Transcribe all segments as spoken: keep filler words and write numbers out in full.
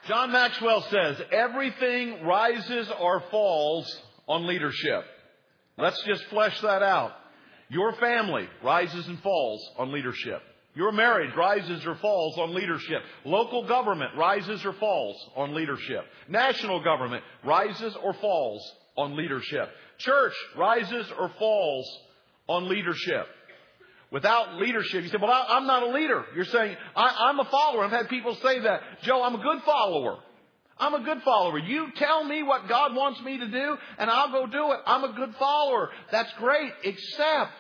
John Maxwell says, everything rises or falls on leadership. Let's just flesh that out. Your family rises and falls on leadership. Your marriage rises or falls on leadership. Local government rises or falls on leadership. National government rises or falls on leadership. Church rises or falls on leadership. Without leadership, you say, well, I'm not a leader. You're saying, I, I'm a follower. I've had people say that. Joe, I'm a good follower. I'm a good follower. You tell me what God wants me to do, and I'll go do it. I'm a good follower. That's great, except,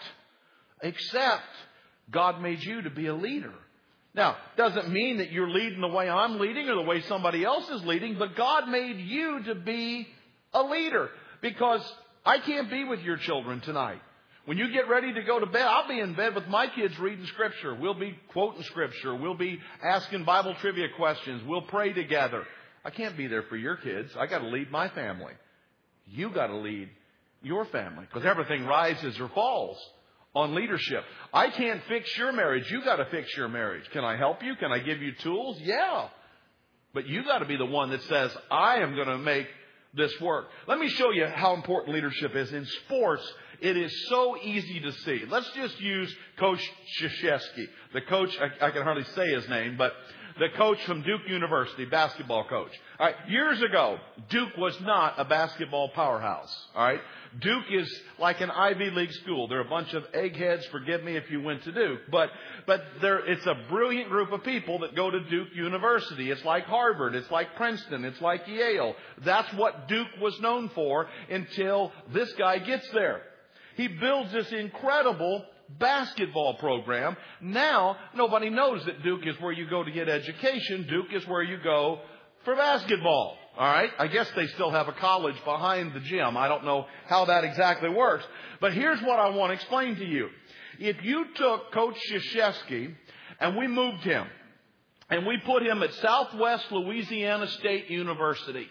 except God made you to be a leader. Now, doesn't mean that you're leading the way I'm leading or the way somebody else is leading, but God made you to be a leader. Because I can't be with your children tonight. When you get ready to go to bed, I'll be in bed with my kids reading Scripture. We'll be quoting Scripture. We'll be asking Bible trivia questions. We'll pray together. I can't be there for your kids. I got to lead my family. You got to lead your family. Because everything rises or falls on leadership. I can't fix your marriage. You got to fix your marriage. Can I help you? Can I give you tools? Yeah. But you got to be the one that says, I am going to make this work. Let me show you how important leadership is. In sports, it is so easy to see. Let's just use Coach Krzyzewski. The coach, I, I can hardly say his name, but the coach from Duke University, basketball coach. All right, years ago, Duke was not a basketball powerhouse. All right, Duke is like an Ivy League school. They're a bunch of eggheads. Forgive me if you went to Duke, but but there, it's a brilliant group of people that go to Duke University. It's like Harvard. It's like Princeton. It's like Yale. That's what Duke was known for until this guy gets there. He builds this incredible basketball program. Now, nobody knows that Duke is where you go to get education. Duke is where you go for basketball. All right? I guess they still have a college behind the gym. I don't know how that exactly works. But here's what I want to explain to you. If you took Coach Krzyzewski and we moved him and we put him at Southwest Louisiana State University,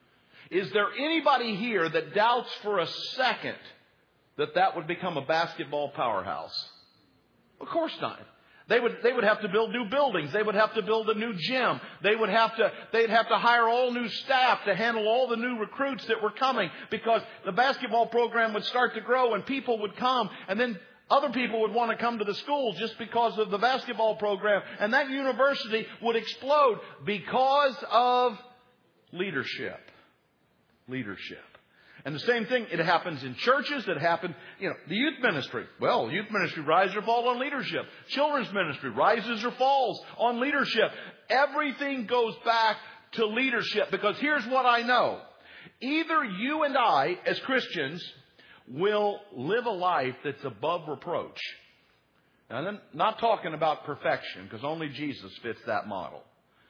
is there anybody here that doubts for a second that that would become a basketball powerhouse? Of course not. They would, they would have to build new buildings. They would have to build a new gym. They would have to, they'd have to hire all new staff to handle all the new recruits that were coming, because the basketball program would start to grow and people would come, and then other people would want to come to the school just because of the basketball program. And that university would explode because of leadership. Leadership. And the same thing, it happens in churches. It happens, you know, the youth ministry. Well, youth ministry rises or falls on leadership. Children's ministry rises or falls on leadership. Everything goes back to leadership, because here's what I know. Either you and I, as Christians, will live a life that's above reproach. And I'm not talking about perfection, because only Jesus fits that model.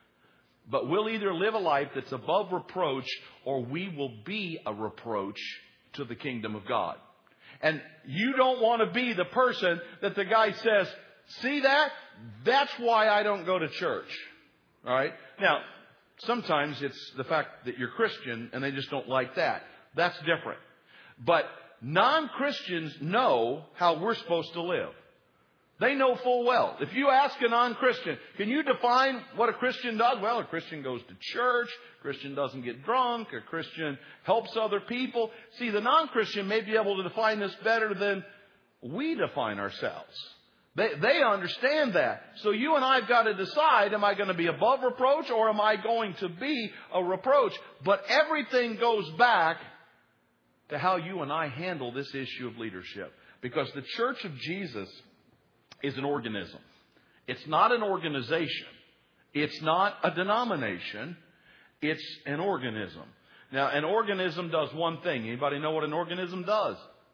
But we'll either live a life that's above reproach, or we will be a reproach to the kingdom of God. And you don't want to be the person that the guy says, see that? That's why I don't go to church. All right? Now, sometimes it's the fact that you're Christian and they just don't like that. That's different. But non-Christians know how we're supposed to live. They know full well. If you ask a non-Christian, can you define what a Christian does? Well, a Christian goes to church. A Christian doesn't get drunk. A Christian helps other people. See, the non-Christian may be able to define this better than we define ourselves. They, they understand that. So you and I have got to decide, am I going to be above reproach, or am I going to be a reproach? But everything goes back to how you and I handle this issue of leadership. Because the Church of Jesus is an organism. It's not an organization. It's not a denomination. It's an organism. Now, an organism does one thing. Anybody know what an organism does?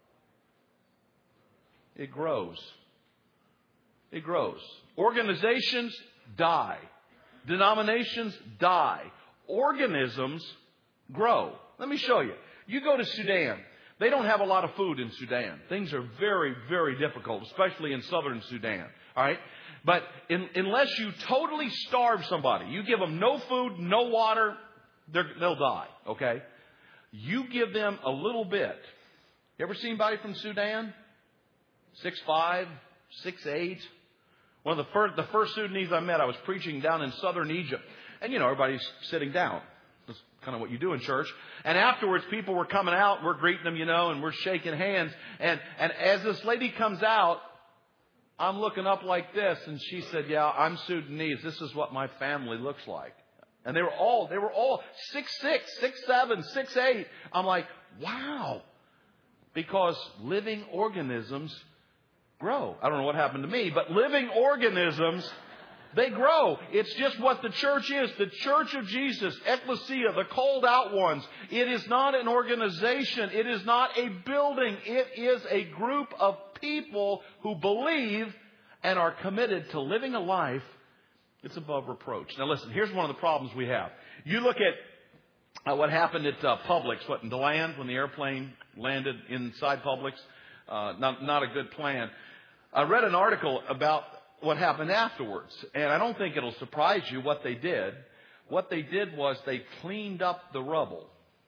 It grows. It grows. Organizations die. Denominations die. Organisms grow. Let me show you. You go to Sudan. They don't have a lot of food in Sudan. Things are very, very difficult, especially in southern Sudan. All right? But in, unless you totally starve somebody, you give them no food, no water, they'll die. Okay? You give them a little bit. You ever seen anybody from Sudan? six five, six eight. One of the first, the first Sudanese I met, I was preaching down in southern Egypt. And, you know, everybody's sitting down. That's kind of what you do in church. And afterwards, people were coming out. We're greeting them, you know, and we're shaking hands. And, and as this lady comes out, I'm looking up like this. And she said, yeah, I'm Sudanese. This is what my family looks like. And they were all, they were all six, six, six, seven, six, eight. I'm like, wow. Because living organisms grow. I don't know what happened to me, but living organisms, they grow. It's just what the church is. The church of Jesus, ecclesia, the called out ones. It is not an organization. It is not a building. It is a group of people who believe and are committed to living a life it's above reproach. Now listen, here's one of the problems we have. You look at uh, what happened at uh, Publix, what in DeLand when the airplane landed inside Publix. Uh, not, not a good plan. I read an article about what happened afterwards, and I don't think it'll surprise you what they did. What they did was they cleaned up the rubble.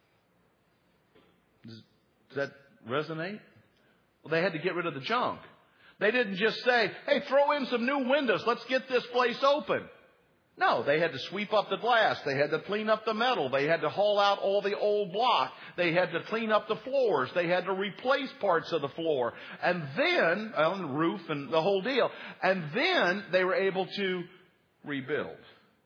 Does, does that resonate? Well, they had to get rid of the junk. They didn't just say, hey, throw in some new windows. Let's get this place open. No, they had to sweep up the glass. They had to clean up the metal. They had to haul out all the old block. They had to clean up the floors. They had to replace parts of the floor. And then, on the roof and the whole deal. And then they were able to rebuild.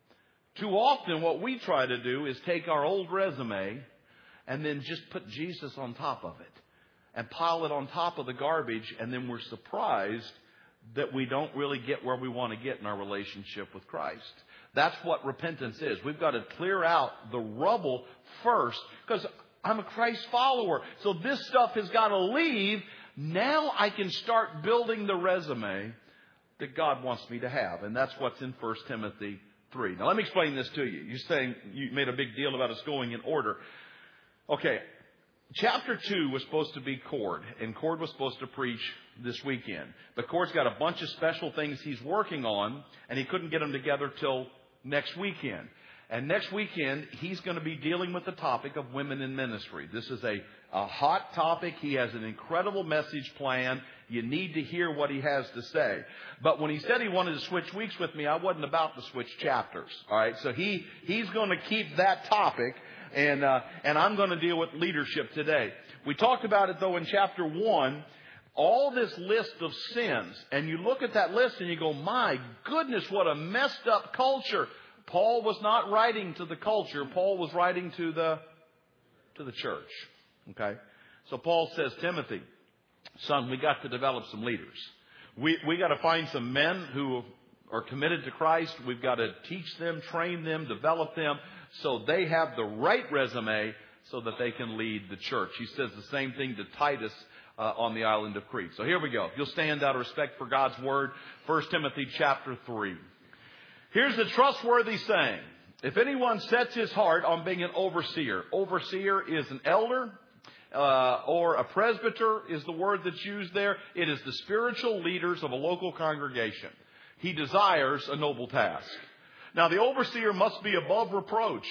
Too often what we try to do is take our old resume and then just put Jesus on top of it. And pile it on top of the garbage, and then we're surprised that we don't really get where we want to get in our relationship with Christ. That's what repentance is. We've got to clear out the rubble first, because I'm a Christ follower. So this stuff has got to leave. Now I can start building the resume that God wants me to have. And that's what's in First Timothy three. Now let me explain this to you. You're saying you made a big deal about us going in order. Okay. Chapter two was supposed to be Cord, and Cord was supposed to preach this weekend. But Cord's got a bunch of special things he's working on, and he couldn't get them together till next weekend. And next weekend, he's going to be dealing with the topic of women in ministry. This is a, a hot topic. He has an incredible message plan. You need to hear what he has to say. But when he said he wanted to switch weeks with me, I wasn't about to switch chapters. All right, so he he's going to keep that topic. And uh, and I'm going to deal with leadership today. We talked about it, though, in chapter one. All this list of sins. And you look at that list and you go, my goodness, what a messed up culture. Paul was not writing to the culture. Paul was writing to the to the church. Okay? So Paul says, Timothy, son, we got to develop some leaders. We we got to find some men who are committed to Christ. We've got to teach them, train them, develop them, so they have the right resume so that they can lead the church. He says the same thing to Titus uh, on the island of Crete. So here we go. If you'll stand out of respect for God's word, First Timothy chapter three. Here's the trustworthy saying. If anyone sets his heart on being an overseer, overseer is an elder uh, or a presbyter is the word that's used there. It is the spiritual leaders of a local congregation. He desires a noble task. Now, the overseer must be above reproach,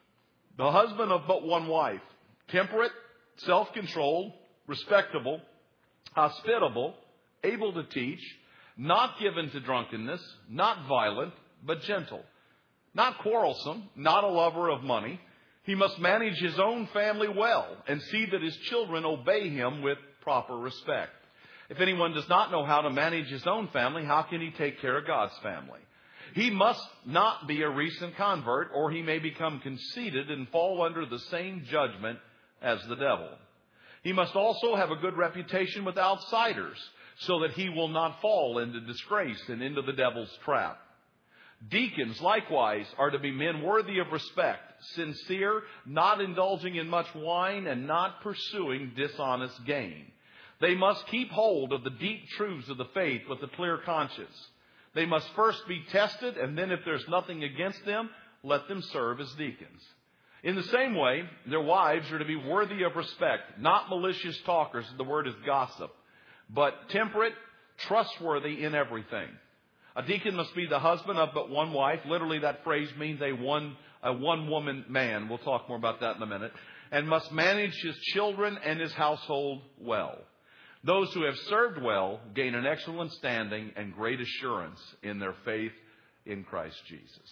the husband of but one wife, temperate, self-controlled, respectable, hospitable, able to teach, not given to drunkenness, not violent, but gentle, not quarrelsome, not a lover of money. He must manage his own family well and see that his children obey him with proper respect. If anyone does not know how to manage his own family, how can he take care of God's family? He must not be a recent convert, or he may become conceited and fall under the same judgment as the devil. He must also have a good reputation with outsiders, so that he will not fall into disgrace and into the devil's trap. Deacons, likewise, are to be men worthy of respect, sincere, not indulging in much wine, and not pursuing dishonest gain. They must keep hold of the deep truths of the faith with a clear conscience. They must first be tested, and then if there's nothing against them, let them serve as deacons. In the same way, their wives are to be worthy of respect, not malicious talkers, the word is gossip, but temperate, trustworthy in everything. A deacon must be the husband of but one wife. Literally, that phrase means a one a one-woman man. We'll talk more about that in a minute. And must manage his children and his household well. Those who have served well gain an excellent standing and great assurance in their faith in Christ Jesus.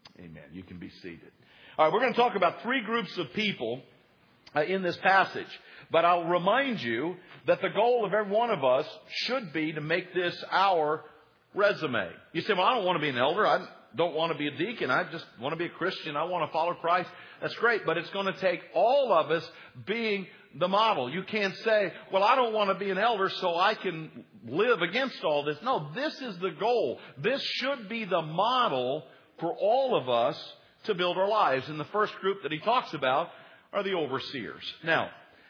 Amen. You can be seated. All right, we're going to talk about three groups of people uh, in this passage. But I'll remind you that the goal of every one of us should be to make this our resume. You say, well, I don't want to be an elder. I don't want to be a deacon. I just want to be a Christian. I want to follow Christ. That's great. But it's going to take all of us being the model. You can't say, well, I don't want to be an elder so I can live against all this. No, this is the goal. This should be the model for all of us to build our lives. And the first group that he talks about are the overseers. Now,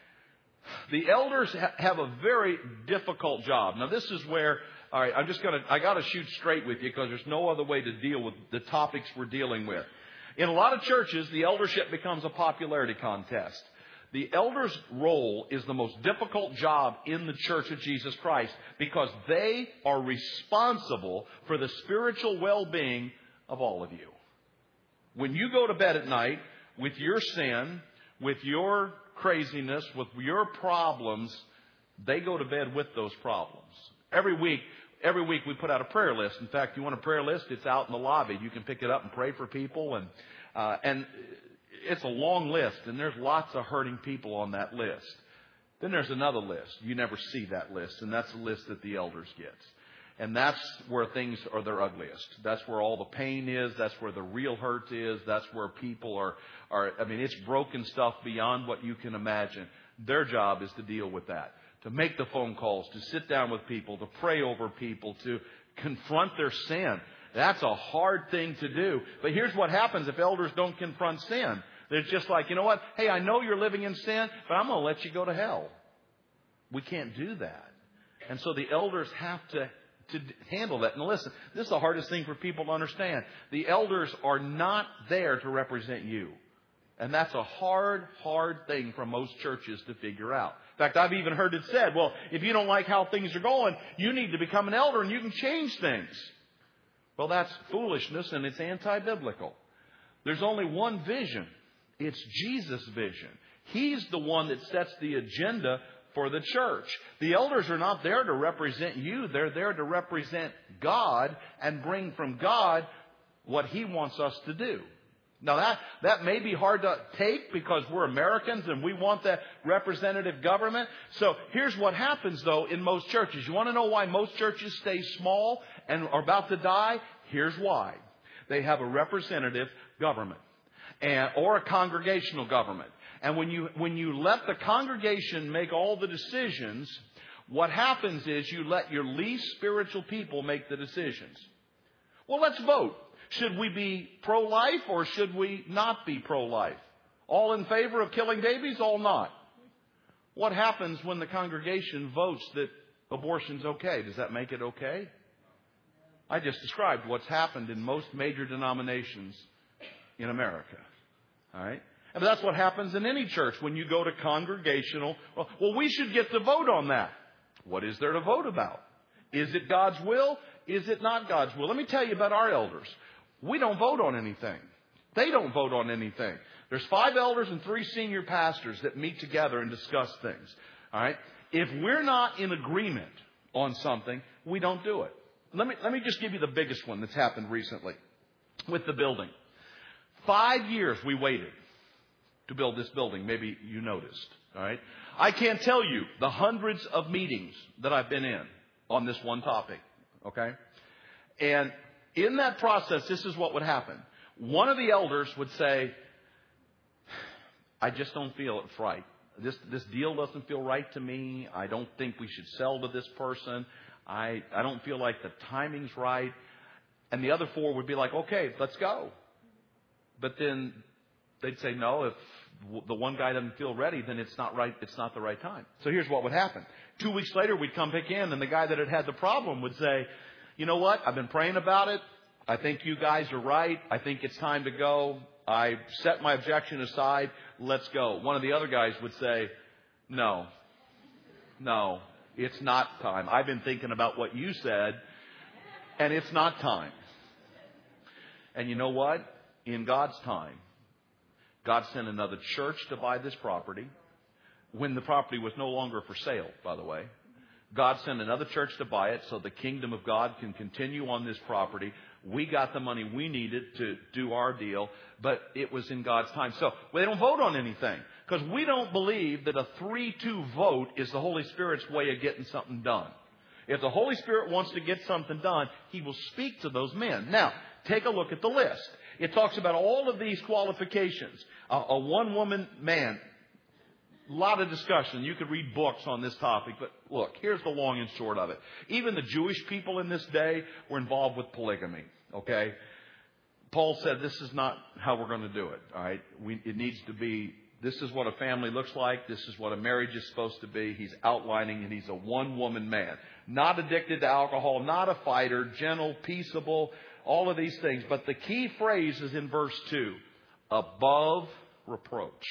the elders ha- have a very difficult job. Now, this is where, all right, I'm just going to, I got to shoot straight with you because there's no other way to deal with the topics we're dealing with. In a lot of churches, the eldership becomes a popularity contest. The elder's role is the most difficult job in the Church of Jesus Christ because they are responsible for the spiritual well-being of all of you. When you go to bed at night with your sin, with your craziness, with your problems, they go to bed with those problems. Every week, every week we put out a prayer list. In fact, you want a prayer list? It's out in the lobby. You can pick it up and pray for people. And uh, and it's a long list, and there's lots of hurting people on that list. Then there's another list. You never see that list, and that's the list that the elders get. And that's where things are their ugliest. That's where all the pain is. That's where the real hurt is. That's where people are, are, I mean, it's broken stuff beyond what you can imagine. Their job is to deal with that, to make the phone calls, to sit down with people, to pray over people, to confront their sin. That's a hard thing to do. But here's what happens if elders don't confront sin. They're just like, you know what? Hey, I know you're living in sin, but I'm going to let you go to hell. We can't do that. And so the elders have to to handle that. And listen, this is the hardest thing for people to understand. The elders are not there to represent you. And that's a hard, hard thing for most churches to figure out. In fact, I've even heard it said, well, if you don't like how things are going, you need to become an elder and you can change things. Well, that's foolishness and it's anti-biblical. There's only one vision. It's Jesus' vision. He's the one that sets the agenda for the church. The elders are not there to represent you. They're there to represent God and bring from God what He wants us to do. Now that, that may be hard to take because we're Americans and we want that representative government. So here's what happens though in most churches. You want to know why most churches stay small and are about to die? Here's why. They have a representative government and, or a congregational government. And when you when you let the congregation make all the decisions, what happens is you let your least spiritual people make the decisions. Well, let's vote. Should we be pro-life or should we not be pro-life? All in favor of killing babies, all not. What happens when the congregation votes that abortion's okay? Does that make it okay? I just described what's happened in most major denominations in America. All right? And that's what happens in any church when you go to congregational. Well, well, we should get to vote on that. What is there to vote about? Is it God's will? Is it not God's will? Let me tell you about our elders. We don't vote on anything. They don't vote on anything. There's five elders and three senior pastors that meet together and discuss things. All right? If we're not in agreement on something, we don't do it. Let me, let me just give you the biggest one that's happened recently with the building. Five years we waited to build this building. Maybe you noticed. All right. I can't tell you the hundreds of meetings that I've been in on this one topic. Okay. And in that process, this is what would happen. One of the elders would say, I just don't feel it's right. This, this deal doesn't feel right to me. I don't think we should sell to this person. I, I don't feel like the timing's right. And the other four would be like, okay, let's go. But then they'd say, no, if the one guy doesn't feel ready, then it's not right. It's not the right time. So here's what would happen. Two weeks later, we'd come back in and the guy that had had the problem would say, you know what? I've been praying about it. I think you guys are right. I think it's time to go. I set my objection aside. Let's go. One of the other guys would say, no, no, it's not time. I've been thinking about what you said and it's not time. And you know what? In God's time, God sent another church to buy this property when the property was no longer for sale, by the way. God sent another church to buy it so the kingdom of God can continue on this property. We got the money we needed to do our deal, but it was in God's time. So they don't vote on anything because we don't believe that a three two vote is the Holy Spirit's way of getting something done. If the Holy Spirit wants to get something done, He will speak to those men. Now, take a look at the list. It talks about all of these qualifications. A, a one-woman man. A lot of discussion. You could read books on this topic, but look, here's the long and short of it. Even the Jewish people in this day were involved with polygamy, okay? Paul said this is not how we're going to do it, all right? We, it needs to be, this is what a family looks like. This is what a marriage is supposed to be. He's outlining, and he's a one-woman man. Not addicted to alcohol, not a fighter, gentle, peaceable, all of these things. But the key phrase is in verse two, above reproach.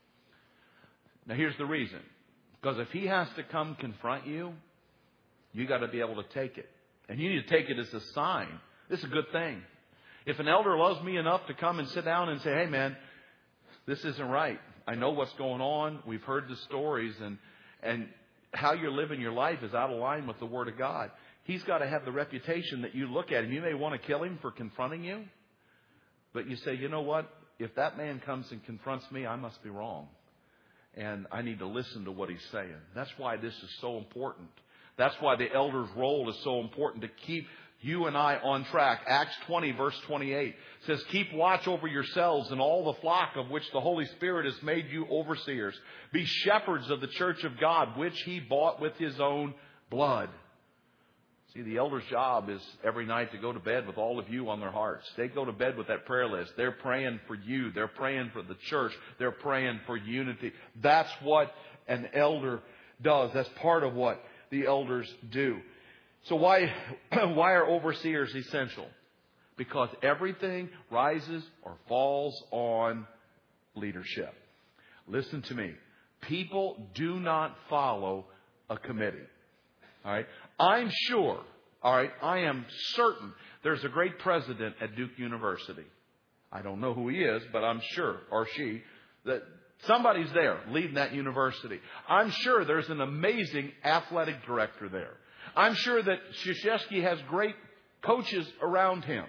Now, here's the reason. Because if he has to come confront you, you got to be able to take it. And you need to take it as a sign. This is a good thing. If an elder loves me enough to come and sit down and say, hey, man, this isn't right. I know what's going on. We've heard the stories. And, and how you're living your life is out of line with the Word of God. He's got to have the reputation that you look at him. You may want to kill him for confronting you. But you say, you know what? If that man comes and confronts me, I must be wrong. And I need to listen to what he's saying. That's why this is so important. That's why the elder's role is so important, to keep you and I on track. Acts twenty, verse twenty-eight says, keep watch over yourselves and all the flock of which the Holy Spirit has made you overseers. Be shepherds of the church of God, which He bought with His own blood. See, the elder's job is every night to go to bed with all of you on their hearts. They go to bed with that prayer list. They're praying for you. They're praying for the church. They're praying for unity. That's what an elder does. That's part of what the elders do. So why, why are overseers essential? Because everything rises or falls on leadership. Listen to me. People do not follow a committee. All right. I'm sure, all right, I am certain there's a great president at Duke University. I don't know who he is, but I'm sure, or she, that somebody's there leading that university. I'm sure there's an amazing athletic director there. I'm sure that Krzyzewski has great coaches around him.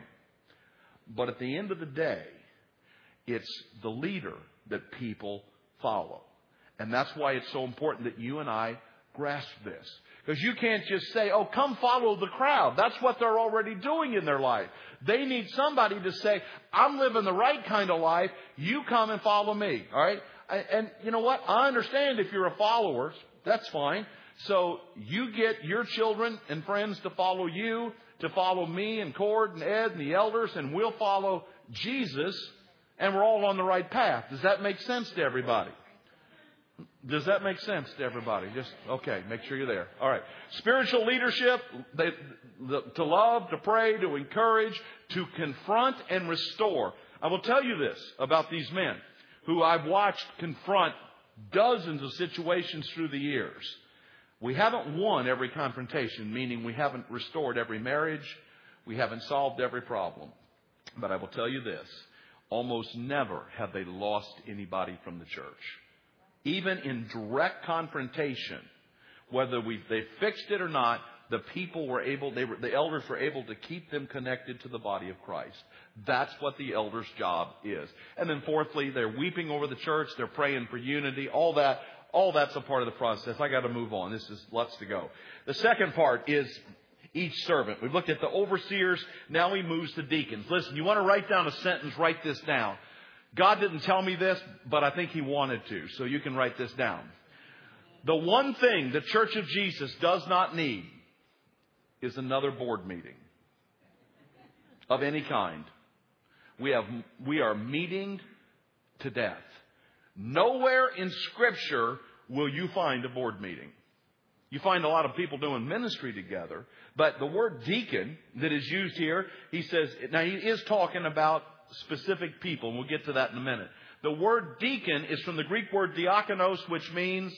But at the end of the day, it's the leader that people follow. And that's why it's so important that you and I grasp this. Because you can't just say, oh, come follow the crowd. That's what they're already doing in their life. They need somebody to say, I'm living the right kind of life. You come and follow me. All right. And you know what? I understand if you're a follower. That's fine. So you get your children and friends to follow you, to follow me and Cord and Ed and the elders, and we'll follow Jesus, and we're all on the right path. Does that make sense to everybody? Does that make sense to everybody? Just, okay, make sure you're there. All right. Spiritual leadership, they, the, to love, to pray, to encourage, to confront and restore. I will tell you this about these men who I've watched confront dozens of situations through the years. We haven't won every confrontation, meaning we haven't restored every marriage. We haven't solved every problem. But I will tell you this, almost never have they lost anybody from the church. Even in direct confrontation, whether we they fixed it or not, the people were able, they were, the elders were able to keep them connected to the body of Christ. That's what the elders' job is. And then fourthly, they're weeping over the church. They're praying for unity. All that, all that's a part of the process. I got to move on. This is lots to go. The second part is each servant. We've looked at the overseers. Now he moves to deacons. Listen, you want to write down a sentence, write this down. God didn't tell me this, but I think He wanted to, so you can write this down. The one thing the Church of Jesus does not need is another board meeting of any kind. We have, we are meeting to death. Nowhere in Scripture will you find a board meeting. You find a lot of people doing ministry together, but the word deacon that is used here, he says, now he is talking about specific people, and we'll get to that in a minute. The word deacon is from the Greek word diakonos, which means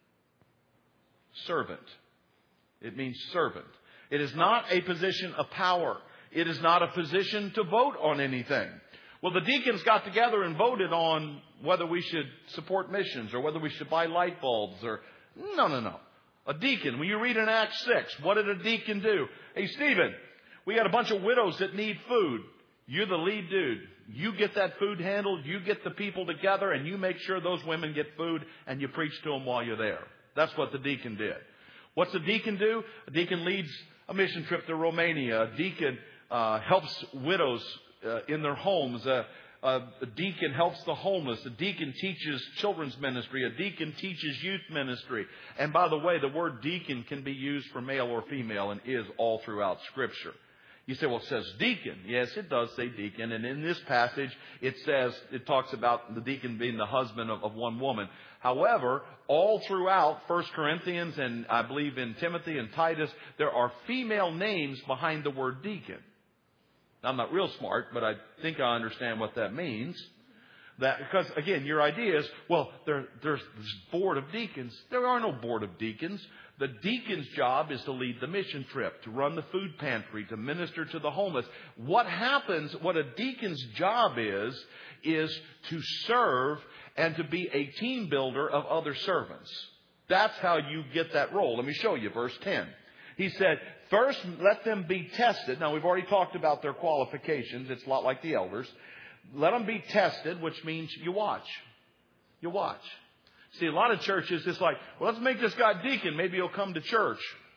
servant. It means servant. It is not a position of power. It is not a position to vote on anything. Well, the deacons got together and voted on whether we should support missions or whether we should buy light bulbs or... No, no, no. A deacon, when you read in Acts six, what did a deacon do? Hey, Stephen, We got a bunch of widows that need food. You're the lead dude. You get that food handled. You get the people together and you make sure those women get food and you preach to them while you're there. That's what the deacon did. What's a deacon do? A deacon leads a mission trip to Romania. A deacon uh, helps widows uh, in their homes. Uh, uh, a deacon helps the homeless. A deacon teaches children's ministry. A deacon teaches youth ministry. And by the way, the word deacon can be used for male or female and is all throughout Scripture. You say, well, it says deacon. Yes, it does say deacon. And in this passage, it says, it talks about the deacon being the husband of, of one woman. However, all throughout First Corinthians and I believe in Timothy and Titus, there are female names behind the word deacon. Now, I'm not real smart, but I think I understand what that means. That because, again, your idea is, well, there, there's this board of deacons. There are no board of deacons. The deacon's job is to lead the mission trip, to run the food pantry, to minister to the homeless. What happens, what a deacon's job is, is to serve and to be a team builder of other servants. That's how you get that role. Let me show you verse ten. He said, first let them be tested. Now, we've already talked about their qualifications. It's a lot like the elders. Let them be tested, which means you watch. You watch. See, a lot of churches, it's like, well, let's make this guy deacon. Maybe he'll come to church.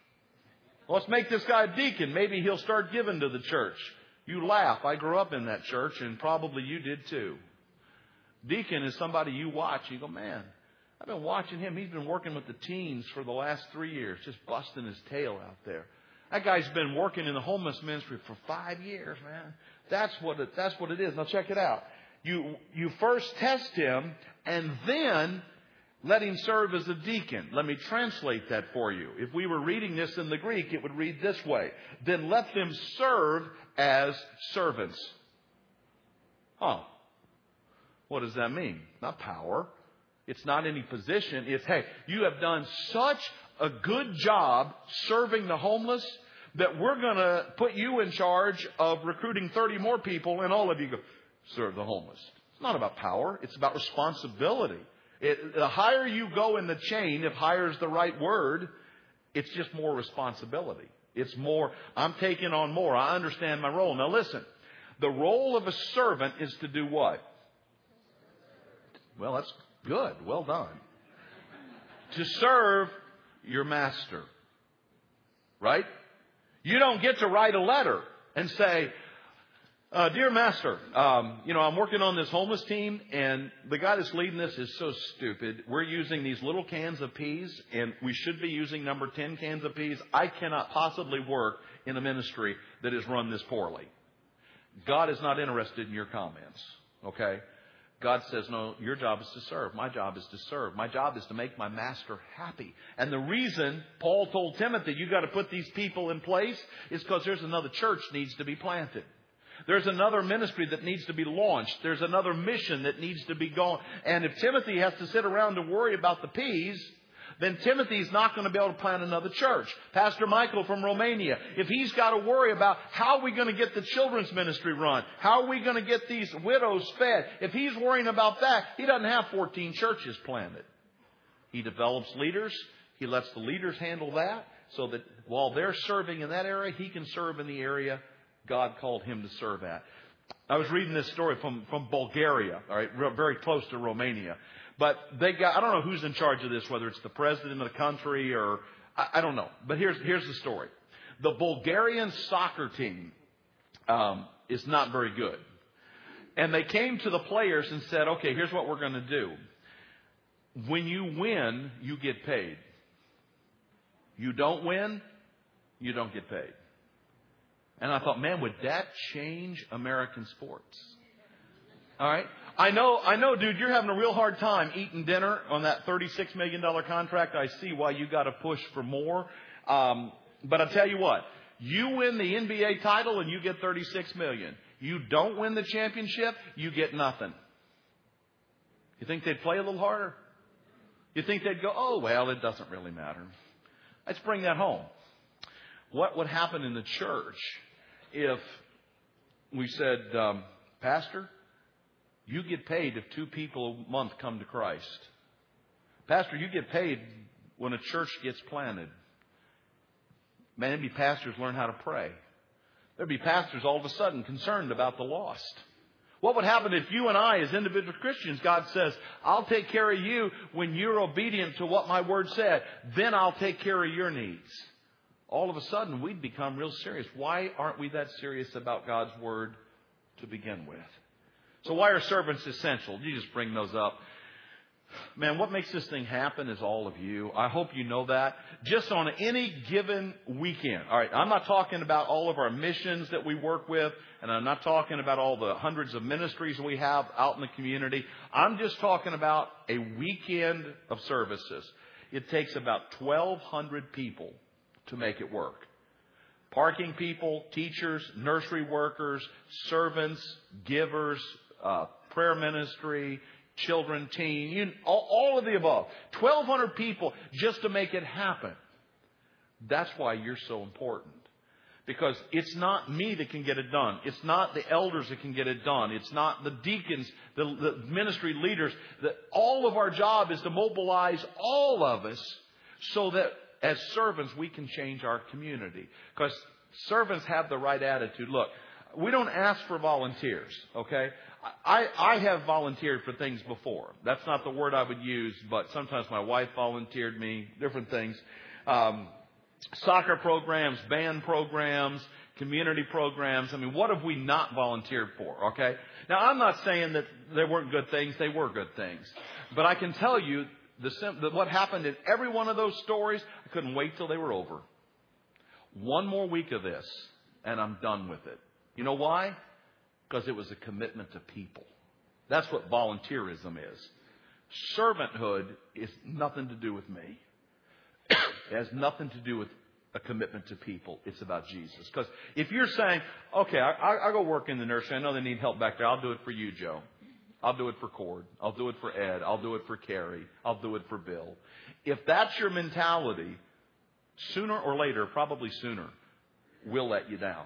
Well, let's make this guy deacon. Maybe he'll start giving to the church. You laugh. I grew up in that church, and probably you did too. Deacon is somebody you watch. You go, man, I've been watching him. He's been working with the teens for the last three years, just busting his tail out there. That guy's been working in the homeless ministry for five years, man. That's what it, that's what it is. Now check it out. You you first test him, and then let him serve as a deacon. Let me translate that for you. If we were reading this in the Greek, it would read this way. Then let them serve as servants. Huh. What does that mean? Not power. It's not any position. It's, hey, you have done such a good job serving the homeless that we're going to put you in charge of recruiting thirty more people, and all of you go serve the homeless. It's not about power. It's about responsibility. It, the higher you go in the chain, if higher is the right word, it's just more responsibility. It's more, I'm taking on more. I understand my role. Now listen, the role of a servant is to do what? Well, that's good. Well done. To serve your master. Right? You don't get to write a letter and say, uh, dear master, um, you know, I'm working on this homeless team, and the guy that's leading this is so stupid. We're using these little cans of peas, and we should be using number ten cans of peas. I cannot possibly work in a ministry that is run this poorly. God is not interested in your comments. Okay? God says, no, your job is to serve. My job is to serve. My job is to make my master happy. And the reason Paul told Timothy, you got to put these people in place, is because there's another church needs to be planted. There's another ministry that needs to be launched. There's another mission that needs to be going. And if Timothy has to sit around to worry about the peas, then Timothy's not going to be able to plant another church. Pastor Michael from Romania, if he's got to worry about how are we going to get the children's ministry run, how are we going to get these widows fed, if he's worrying about that, he doesn't have fourteen churches planted. He develops leaders. He lets the leaders handle that so that while they're serving in that area, he can serve in the area God called him to serve at. I was reading this story from, from Bulgaria, all right, very close to Romania. But they got, I don't know who's in charge of this, whether it's the president of the country or, I, I don't know. But here's, here's the story. The Bulgarian soccer team um, is not very good. And they came to the players and said, okay, here's what we're going to do. When you win, you get paid. You don't win, you don't get paid. And I thought, man, would that change American sports? All right. I know, I know, dude, you're having a real hard time eating dinner on that thirty-six million dollars contract. I see why you got to push for more. Um, but I'll tell you what, you win the N B A title and you get thirty-six million dollars. You don't win the championship, you get nothing. You think they'd play a little harder? You think they'd go, oh, well, it doesn't really matter. Let's bring that home. What would happen in the church if we said, um, Pastor, you get paid if two people a month come to Christ. Pastor, you get paid when a church gets planted. Maybe pastors learn how to pray. There'd be pastors all of a sudden concerned about the lost. What would happen if you and I, as individual Christians, God says, I'll take care of you when you're obedient to what my word said. Then I'll take care of your needs. All of a sudden, we'd become real serious. Why aren't we that serious about God's word to begin with? So why are servants essential? You just bring those up. Man, what makes this thing happen is all of you. I hope you know that. Just on any given weekend. All right, I'm not talking about all of our missions that we work with, and I'm not talking about all the hundreds of ministries we have out in the community. I'm just talking about a weekend of services. It takes about twelve hundred people to make it work. Parking people, teachers, nursery workers, servants, givers, uh, prayer ministry, children, teen, you, all, all of the above. twelve hundred people just to make it happen. That's why you're so important. Because it's not me that can get it done. It's not the elders that can get it done. It's not the deacons, the, the ministry leaders. The, all of our job is to mobilize all of us so that as servants we can change our community. Because servants have the right attitude. Look, we don't ask for volunteers, okay? I, I have volunteered for things before. That's not the word I would use, but sometimes my wife volunteered me, different things. Um, soccer programs, band programs, community programs. I mean, what have we not volunteered for, okay? Now, I'm not saying that they weren't good things. They were good things. But I can tell you the, the what happened in every one of those stories, I couldn't wait till they were over. One more week of this, and I'm done with it. You know why? Because it was a commitment to people. That's what volunteerism is. Servanthood is nothing to do with me. It has nothing to do with a commitment to people. It's about Jesus. Because if you're saying, okay, I, I, I go work in the nursery. I know they need help back there. I'll do it for you, Joe. I'll do it for Cord. I'll do it for Ed. I'll do it for Carrie. I'll do it for Bill. If that's your mentality, sooner or later, probably sooner, we'll let you down.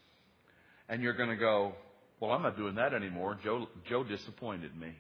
And you're going to go, well, I'm not doing that anymore. Joe, Joe disappointed me.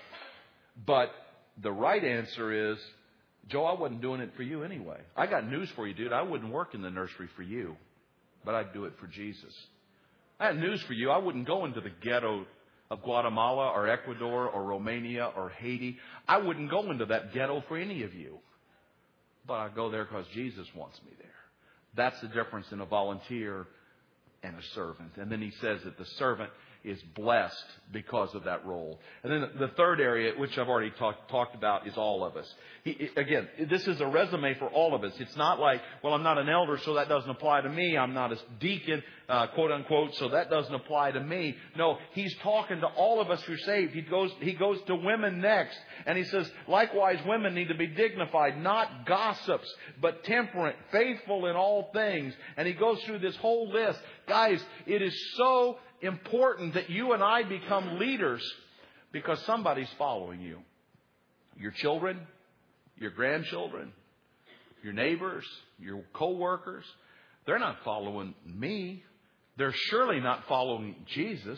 But the right answer is, Joe, I wasn't doing it for you anyway. I got news for you, dude. I wouldn't work in the nursery for you, but I'd do it for Jesus. I had news for you. I wouldn't go into the ghetto of Guatemala or Ecuador or Romania or Haiti. I wouldn't go into that ghetto for any of you, but I go there because Jesus wants me there. That's the difference in a volunteer and a servant. And then he says that the servant is blessed because of that role. And then the third area, which I've already talk, talked about, is all of us. He, again, this is a resume for all of us. It's not like, well, I'm not an elder, so that doesn't apply to me. I'm not a deacon, uh, quote unquote, so that doesn't apply to me. No, he's talking to all of us who are saved. He goes, he goes to women next. And he says, likewise, women need to be dignified, not gossips, but temperate, faithful in all things. And he goes through this whole list. Guys, it is so important that you and I become leaders because somebody's following you. Your children, your grandchildren, your neighbors, your co-workers. They're not following me. They're surely not following Jesus.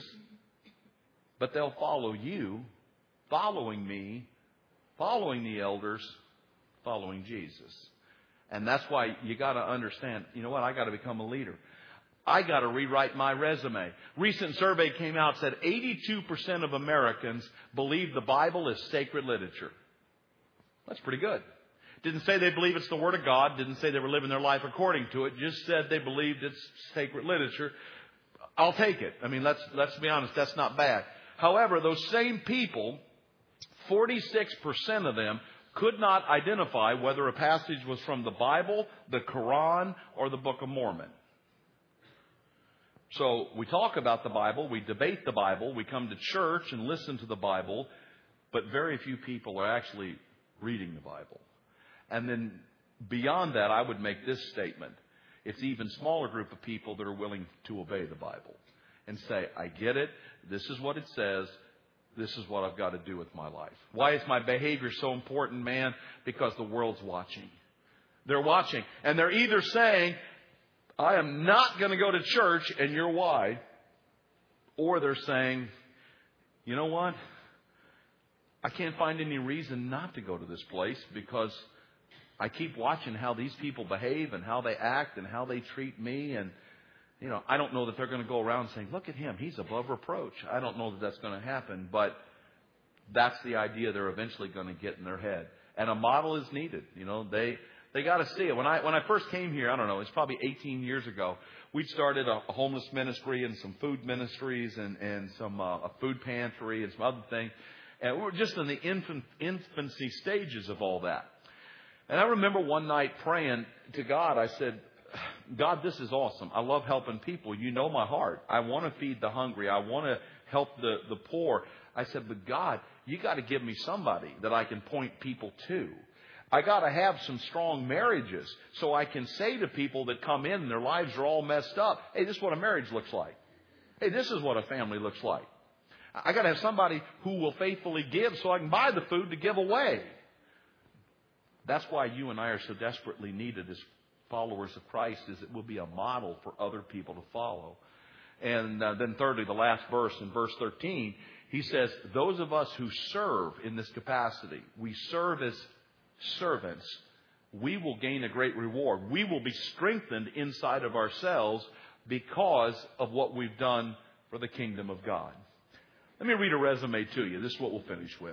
But they'll follow you, following me, following the elders, following Jesus. And that's why you got to understand, you know what, I got to become a leader. I got to rewrite my resume. Recent survey came out, said eighty-two percent of Americans believe the Bible is sacred literature. That's pretty good. Didn't say they believe it's the Word of God. Didn't say they were living their life according to it. Just said they believed it's sacred literature. I'll take it. I mean, let's, let's be honest, that's not bad. However, those same people, forty-six percent of them could not identify whether a passage was from the Bible, the Quran, or the Book of Mormon. So we talk about the Bible, we debate the Bible, we come to church and listen to the Bible, but very few people are actually reading the Bible. And then beyond that, I would make this statement. It's an even smaller group of people that are willing to obey the Bible and say, I get it, this is what it says, this is what I've got to do with my life. Why is my behavior so important, man? Because the world's watching. They're watching. And they're either saying, I am not going to go to church, and you're why. Or they're saying, you know what? I can't find any reason not to go to this place because I keep watching how these people behave and how they act and how they treat me. And You know, I don't know that they're going to go around saying, look at him, he's above reproach. I don't know that that's going to happen, but that's the idea they're eventually going to get in their head. And a model is needed. You know, they they got to see it. When I when I first came here, I don't know, it's probably eighteen years ago, we'd started a, a homeless ministry and some food ministries and, and some uh, a food pantry and some other things. And we were just in the infant, infancy stages of all that. And I remember one night praying to God, I said, God, this is awesome. I love helping people. You know my heart. I want to feed the hungry. I want to help the, the poor. I said, but God, you got to give me somebody that I can point people to. I got to have some strong marriages so I can say to people that come in and their lives are all messed up, hey, this is what a marriage looks like. Hey, this is what a family looks like. I got to have somebody who will faithfully give so I can buy the food to give away. That's why you and I are so desperately needed as followers of Christ, is it will be a model for other people to follow. And uh, then thirdly, the last verse in verse thirteen, he says, those of us who serve in this capacity, we serve as servants, we will gain a great reward. We will be strengthened inside of ourselves because of what we've done for the kingdom of God. Let me read a resume to you. This is what we'll finish with.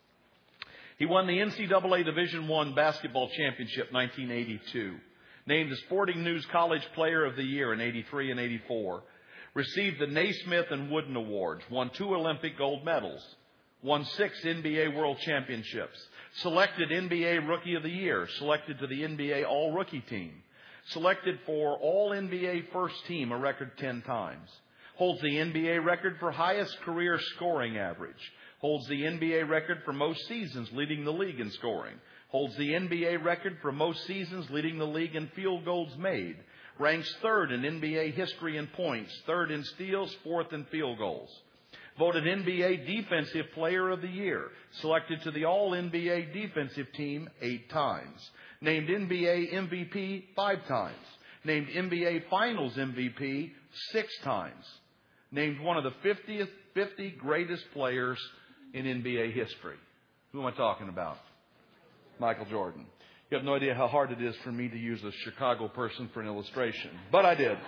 He won the N C double A Division One basketball championship nineteen eighty-two. Named the Sporting News College Player of the Year in eighty-three and eighty-four. Received the Naismith and Wooden Awards. Won two Olympic gold medals. Won six N B A World Championships. Selected N B A Rookie of the Year. Selected to the N B A All-Rookie Team. Selected for All N B A First Team a record ten times. Holds the N B A record for highest career scoring average. Holds the N B A record for most seasons leading the league in scoring. Holds the N B A record for most seasons leading the league in field goals made. Ranks third in N B A history in points. Third in steals. Fourth in field goals. Voted N B A Defensive Player of the Year. Selected to the All N B A Defensive Team eight times. Named N B A M V P five times. Named N B A Finals M V P six times. Named one of the fiftieth, fifty greatest players in N B A history. Who am I talking about? Michael Jordan. You have no idea how hard it is for me to use a Chicago person for an illustration, but I did.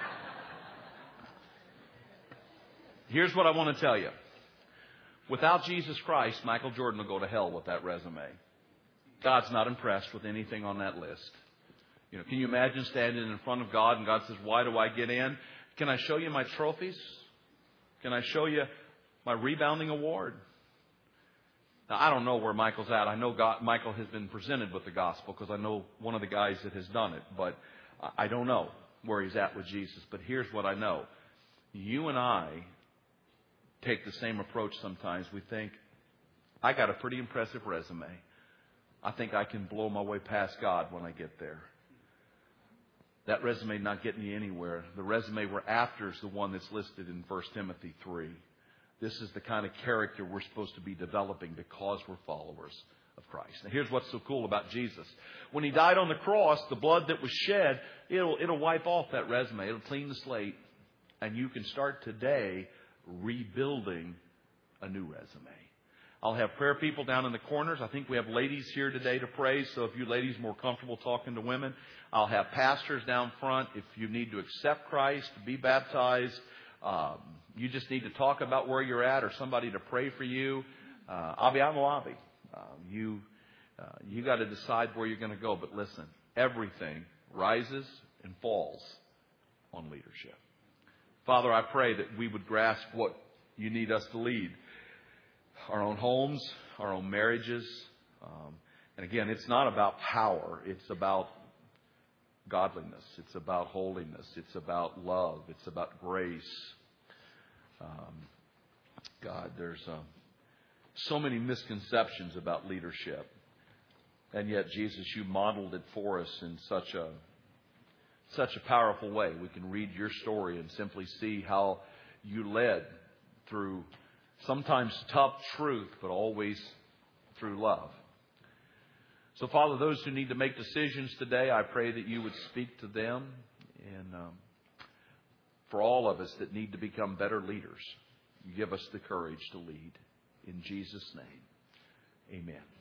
Here's what I want to tell you. Without Jesus Christ, Michael Jordan will go to hell with that resume. God's not impressed with anything on that list. You know, can you imagine standing in front of God and God says, why do I get in? Can I show you my trophies? Can I show you my rebounding award? Now, I don't know where Michael's at. I know God, Michael has been presented with the gospel because I know one of the guys that has done it. But I don't know where he's at with Jesus. But here's what I know. You and I take the same approach sometimes. We think, I got a pretty impressive resume. I think I can blow my way past God when I get there. That resume not getting you anywhere. The resume we're after is the one that's listed in First Timothy three. This is the kind of character we're supposed to be developing because we're followers of Christ. Now, here's what's so cool about Jesus. When He died on the cross, the blood that was shed, it'll, it'll wipe off that resume. It'll clean the slate. And you can start today rebuilding a new resume. I'll have prayer people down in the corners. I think we have ladies here today to pray. So if you ladies are more comfortable talking to women, I'll have pastors down front. If you need to accept Christ, be baptized, um, you just need to talk about where you're at or somebody to pray for you, uh, I'll be out in the lobby. Uh, you uh, you got to decide where you're going to go. But listen, everything rises and falls on leadership. Father, I pray that we would grasp what you need us to lead. Our own homes, our own marriages. Um, and again, it's not about power. It's about godliness. It's about holiness. It's about love. It's about grace. Um, God, there's um, so many misconceptions about leadership. And yet, Jesus, you modeled it for us in such a such a powerful way. We can read your story and simply see how you led through sometimes tough truth, but always through love. So, Father, those who need to make decisions today, I pray that you would speak to them. And um, for all of us that need to become better leaders, you give us the courage to lead. In Jesus' name, amen.